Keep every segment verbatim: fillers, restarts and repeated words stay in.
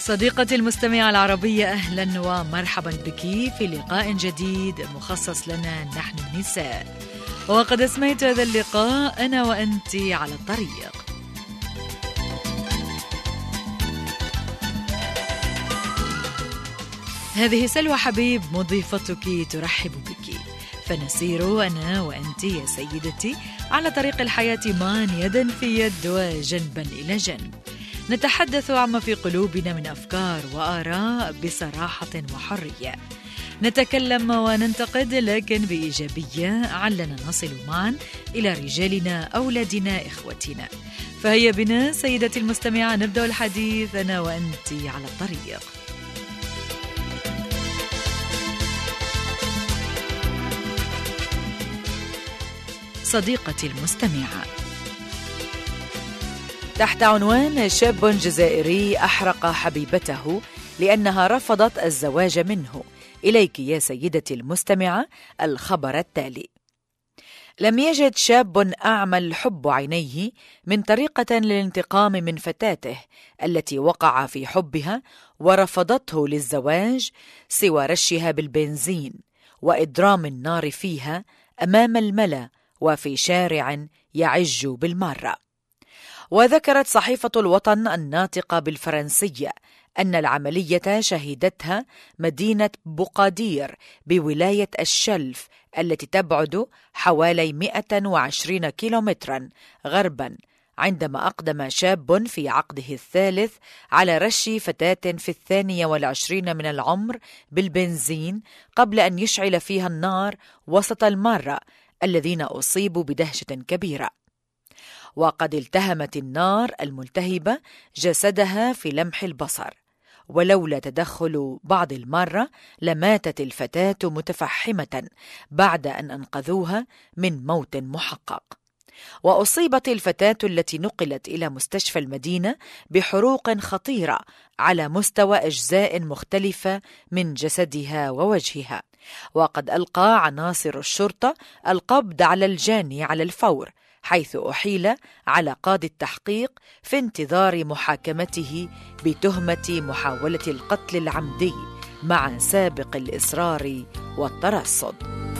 صديقتي المستمعة العربية، أهلا ومرحبا بك في لقاء جديد مخصص لنا نحن النساء. وقد أسميت هذا اللقاء أنا وأنت على الطريق. هذه سلوى حبيب مضيفتك ترحب بك، فنسير أنا وأنت يا سيدتي على طريق الحياة معا يدا في يد وجنبا إلى جنب، نتحدث عما في قلوبنا من أفكار وآراء بصراحة وحرية، نتكلم وننتقد لكن بإيجابية علنا نصل معا إلى رجالنا، أولادنا، إخوتنا. فهيا بنا سيدتي المستمعة نبدأ الحديث أنا وأنت على الطريق. صديقتي المستمعة، تحت عنوان شاب جزائري أحرق حبيبته لأنها رفضت الزواج منه، إليك يا سيدتي المستمعة الخبر التالي: لم يجد شاب أعمى الحب عينيه من طريقة للانتقام من فتاته التي وقع في حبها ورفضته للزواج سوى رشها بالبنزين وإدرام النار فيها أمام الملأ وفي شارع يعج بالمارة. وذكرت صحيفة الوطن الناطقة بالفرنسية أن العملية شهدتها مدينة بوقادير بولاية الشلف التي تبعد حوالي مئة وعشرين كيلومترا غربا، عندما أقدم شاب في عقده الثالث على رش فتاة في الثانية والعشرين من العمر بالبنزين قبل أن يشعل فيها النار وسط المارة الذين أصيبوا بدهشة كبيرة. وقد التهمت النار الملتهبة جسدها في لمح البصر، ولولا تدخل بعض المارة لماتت الفتاة متفحمة بعد أن أنقذوها من موت محقق. وأصيبت الفتاة التي نقلت إلى مستشفى المدينة بحروق خطيرة على مستوى أجزاء مختلفة من جسدها ووجهها. وقد ألقى عناصر الشرطة القبض على الجاني على الفور، حيث أحيل على قاضي التحقيق في انتظار محاكمته بتهمة محاولة القتل العمدي مع سابق الإصرار والترصد.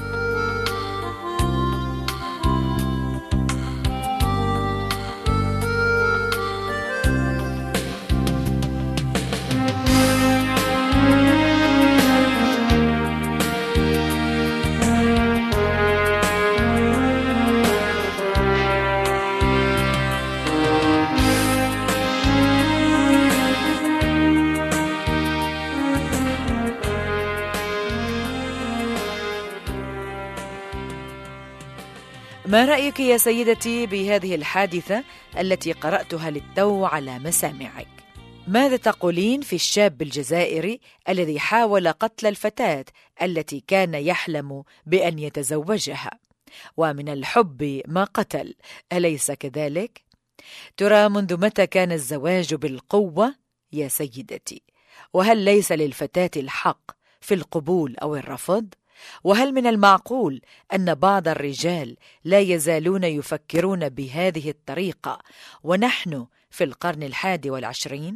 ما رأيك يا سيدتي بهذه الحادثة التي قرأتها للتو على مسامعك؟ ماذا تقولين في الشاب الجزائري الذي حاول قتل الفتاة التي كان يحلم بأن يتزوجها؟ ومن الحب ما قتل، أليس كذلك؟ ترى منذ متى كان الزواج بالقوة يا سيدتي؟ وهل ليس للفتاة الحق في القبول أو الرفض؟ وهل من المعقول أن بعض الرجال لا يزالون يفكرون بهذه الطريقة ونحن في القرن الحادي والعشرين؟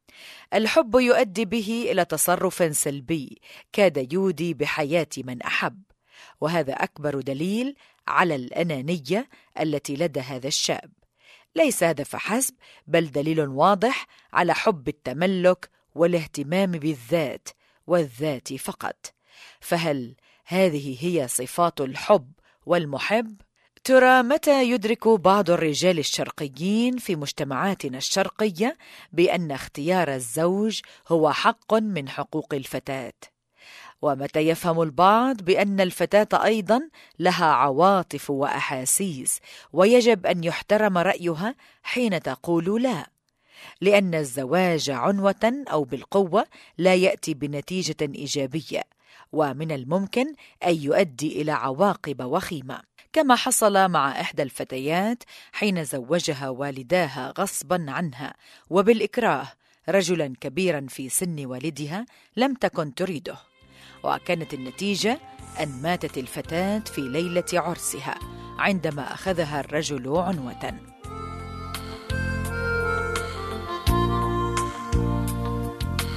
الحب يؤدي به إلى تصرف سلبي كاد يودي بحياة من أحب، وهذا أكبر دليل على الأنانية التي لدى هذا الشاب. ليس هذا فحسب، بل دليل واضح على حب التملك والاهتمام بالذات والذات فقط. فهل هذه هي صفات الحب والمحب؟ ترى متى يدرك بعض الرجال الشرقيين في مجتمعاتنا الشرقية بأن اختيار الزوج هو حق من حقوق الفتاة؟ ومتى يفهم البعض بأن الفتاة أيضا لها عواطف وأحاسيس ويجب أن يحترم رأيها حين تقول لا؟ لأن الزواج عنوة أو بالقوة لا يأتي بنتيجة إيجابية، ومن الممكن أن يؤدي إلى عواقب وخيمة، كما حصل مع إحدى الفتيات حين زوجها والداها غصبا عنها وبالإكراه رجلا كبيرا في سن والدها لم تكن تريده، وكانت النتيجة أن ماتت الفتاة في ليلة عرسها عندما أخذها الرجل عنوة.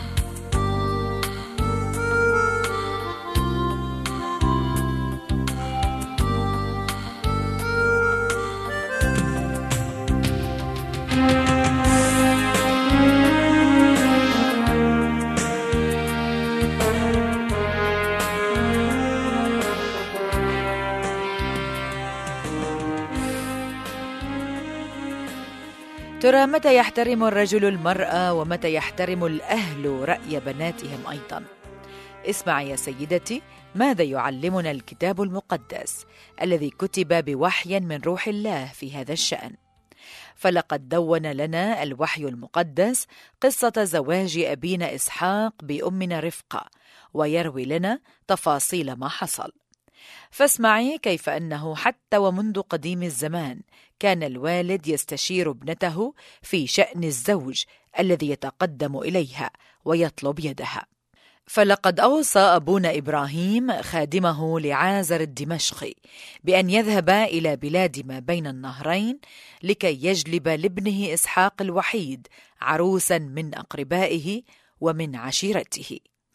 ترى متى يحترم الرجل المرأة ومتى يحترم الأهل رأي بناتهم أيضا؟ اسمع يا سيدتي ماذا يعلمنا الكتاب المقدس الذي كتب بوحي من روح الله في هذا الشأن. فلقد دون لنا الوحي المقدس قصة زواج أبينا إسحاق بأمنا رفقة، ويروي لنا تفاصيل ما حصل. فاسمعي كيف أنه حتى ومنذ قديم الزمان كان الوالد يستشير ابنته في شأن الزوج الذي يتقدم إليها ويطلب يدها. فلقد أوصى أبونا إبراهيم خادمه لعازر الدمشقي بأن يذهب إلى بلاد ما بين النهرين لكي يجلب لابنه إسحاق الوحيد عروسا من أقربائه ومن عشيرته.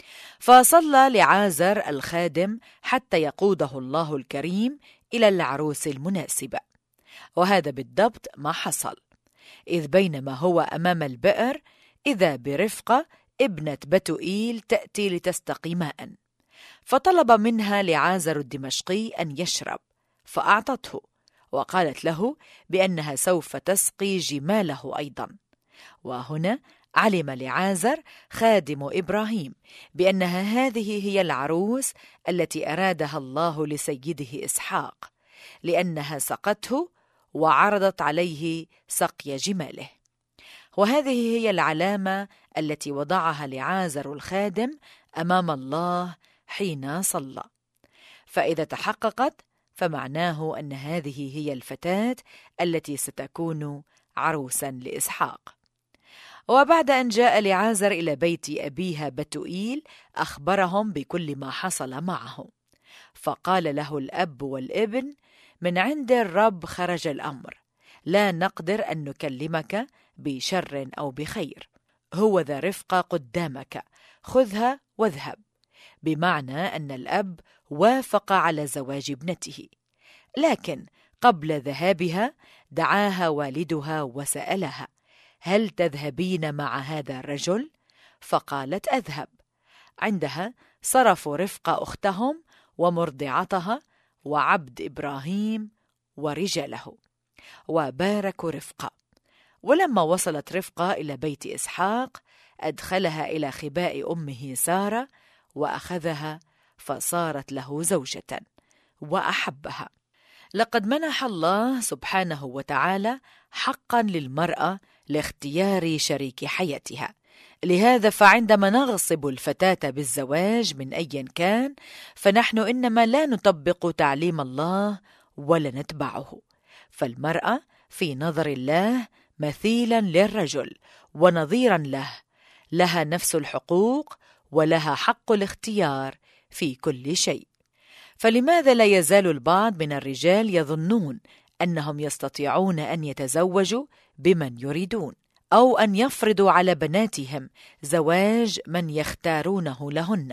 فصلى لعازر الخادم حتى يقوده الله الكريم إلى العروس المناسبة، وهذا بالضبط ما حصل. إذ بينما هو أمام البئر إذا برفقة ابنة بتوئيل تأتي لتستقي ماء، فطلب منها لعازر الدمشقي أن يشرب، فأعطته وقالت له بأنها سوف تسقي جماله أيضا. وهنا علم لعازر خادم إبراهيم بأنها هذه هي العروس التي أرادها الله لسيده إسحاق، لأنها سقته وعرضت عليه سقي جماله. وهذه هي العلامة التي وضعها لعازر الخادم أمام الله حين صلى. فإذا تحققت فمعناه أن هذه هي الفتاة التي ستكون عروسا لإسحاق. وبعد أن جاء لعازر إلى بيت أبيها بتوئيل أخبرهم بكل ما حصل معه، فقال له الأب والابن: من عند الرب خرج الأمر، لا نقدر أن نكلمك بشر أو بخير، هو ذا رفقة قدامك، خذها واذهب. بمعنى أن الأب وافق على زواج ابنته، لكن قبل ذهابها دعاها والدها وسألها: هل تذهبين مع هذا الرجل؟ فقالت: أذهب. عندها صرفوا رفقة أختهم ومرضعتها وعبد إبراهيم ورجاله، وباركوا رفقة. ولما وصلت رفقة إلى بيت إسحاق أدخلها إلى خباء أمه سارة وأخذها، فصارت له زوجة وأحبها. لقد منح الله سبحانه وتعالى حقا للمرأة لاختيار شريك حياتها. لهذا فعندما نغصب الفتاة بالزواج من أي كان، فنحن إنما لا نطبق تعليم الله ولا نتبعه. فالمرأة في نظر الله مثيلا للرجل ونظيرا له، لها نفس الحقوق ولها حق الاختيار في كل شيء. فلماذا لا يزال البعض من الرجال يظنون أنهم يستطيعون أن يتزوجوا بمن يريدون، أو أن يفرضوا على بناتهم زواج من يختارونه لهن؟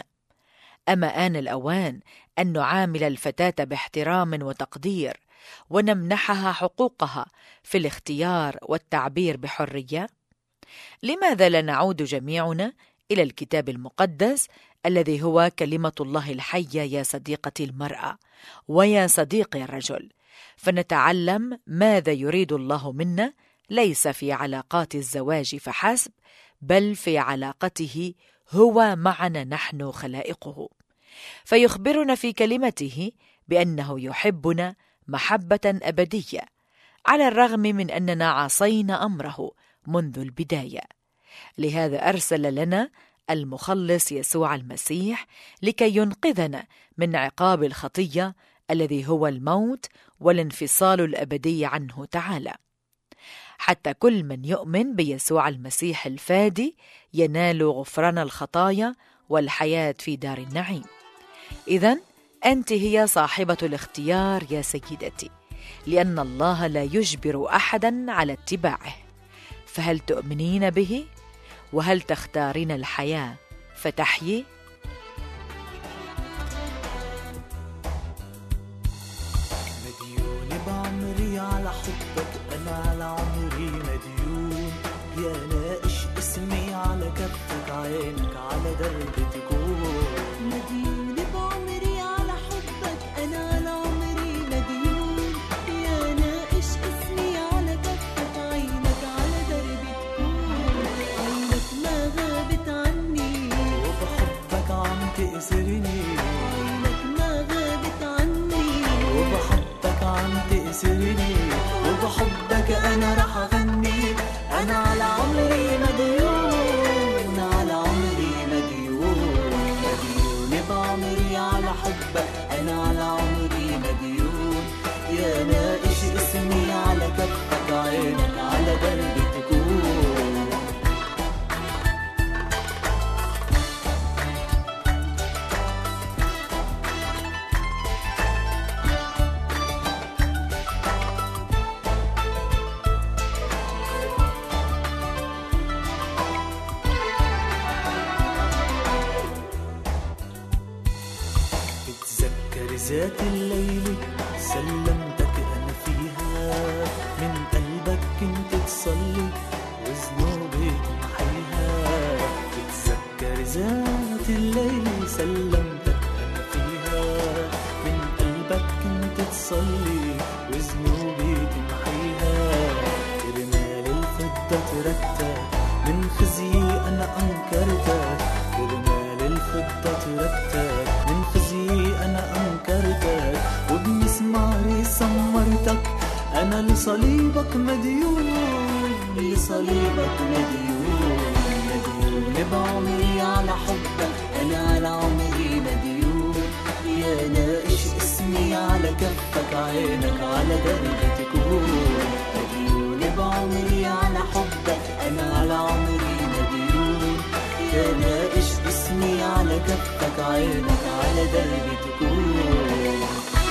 أما آن الأوان أن نعامل الفتاة باحترام وتقدير، ونمنحها حقوقها في الاختيار والتعبير بحرية؟ لماذا لا نعود جميعنا إلى الكتاب المقدس الذي هو كلمة الله الحية يا صديقتي المرأة ويا صديقي الرجل، فنتعلم ماذا يريد الله منا، ليس في علاقات الزواج فحسب، بل في علاقته هو معنا نحن خلائقه. فيخبرنا في كلمته بأنه يحبنا محبة أبدية، على الرغم من أننا عصينا أمره منذ البداية. لهذا أرسل لنا المخلص يسوع المسيح لكي ينقذنا من عقاب الخطية الذي هو الموت والانفصال الأبدي عنه تعالى، حتى كل من يؤمن بيسوع المسيح الفادي ينال غفران الخطايا والحياة في دار النعيم. إذن أنت هي صاحبة الاختيار يا سيدتي، لأن الله لا يجبر أحدا على اتباعه. فهل تؤمنين به؟ وهل تختارين الحياة فتحيي؟ مديون بعمري على حبك، أنا على عمري مديون، يا ناقش اسمي على كفك، عينك على درب تكون. مديون بعمري على حبك، أنا على عمري مديون، يا ناقش اسمي على كفك، عينك على درب تأسرني، وبحبك أنا رح أغني. أنا على عمري مديون، على عمري مديون، مديون بعمري على حبك. أنا على عمري مديون، يا ناقش اسمي على كفك، عينك على دربي تكون. ذات الليل سلمتك أنا فيها، من قلبك كنت تصلي وذنوبي تمحيها. بتذكر ذات الليل سلمتك أنا فيها، من قلبك كنت تصلي وذنوبي تمحيها. كرمال الفضة تركتك، من خزيي أنا أنكرتك. كرمال الفضة تركتك، من خزيي أنا أنكرتك. وبمسماري سمرتك، أنا لصليبك مديون، لصليبك مديون. مديون بعمري على حبك، أنا على عمري مديون. يا ناقش اسمي على كفك، عينك على دربي تكون. مديون بعمري على حبك، أنا على عمري مديون. يا ناقش اسمي على كفك، عينك على دربي تكون.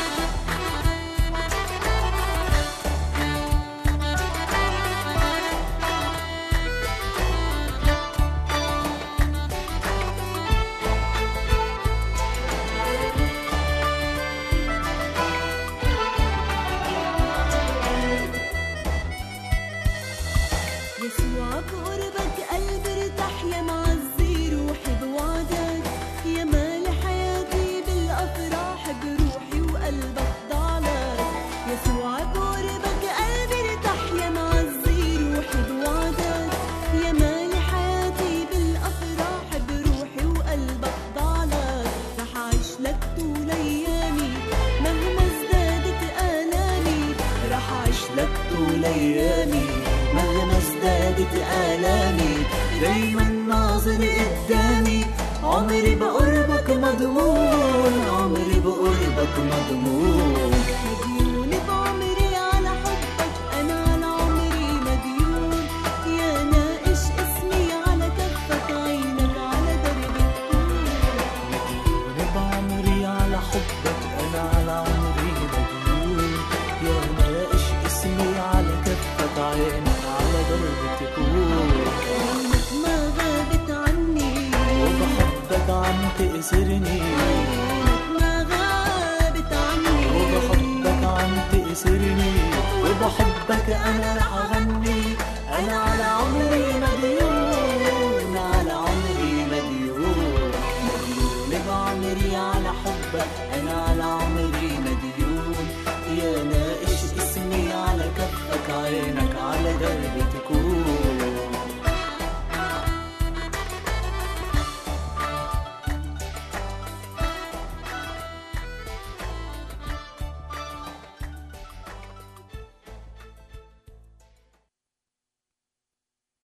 يسوع بقربك قلبي ارتاح، يا معزي روحي بوعدك. يا مال حياتي بالأفراح، بروحي وقلبك ضعلك. يسوع بقربك قلبي ارتاح، يا معزي روحي بوعدك. يا مال حياتي بالأفراح، بروحي وقلبك ضعلك. رح أعيش لك طول أيامي مهما ازدادت آلامي. رح أعيش لك طول أيامي مهما ازدادت آلامي. دايما ناظر قدامي، عمري بقربك مضمون، عمري بقربك مضمون. مديون بعمري على حبك، أنا على عمري مديون. يا ناقش اسمي على كفك، عينك على دربي تكون. مديون بعمري على حبك، أنا على عمري مديون. يا ناقش اسمي على كفك، عينك على دربي تكون. عينك ما غابت عني، وبحبك عم تأسرني. عينك ما غابت عني، وبحبك عم تأسرني. وبحبك أنا رح أغني. أنا على عمري مديون، على عمري مديون. مديون بعمري على حبك، أنا على عمري مديون. يا ناقش اسمي على كفك، عينك على دربي تكون.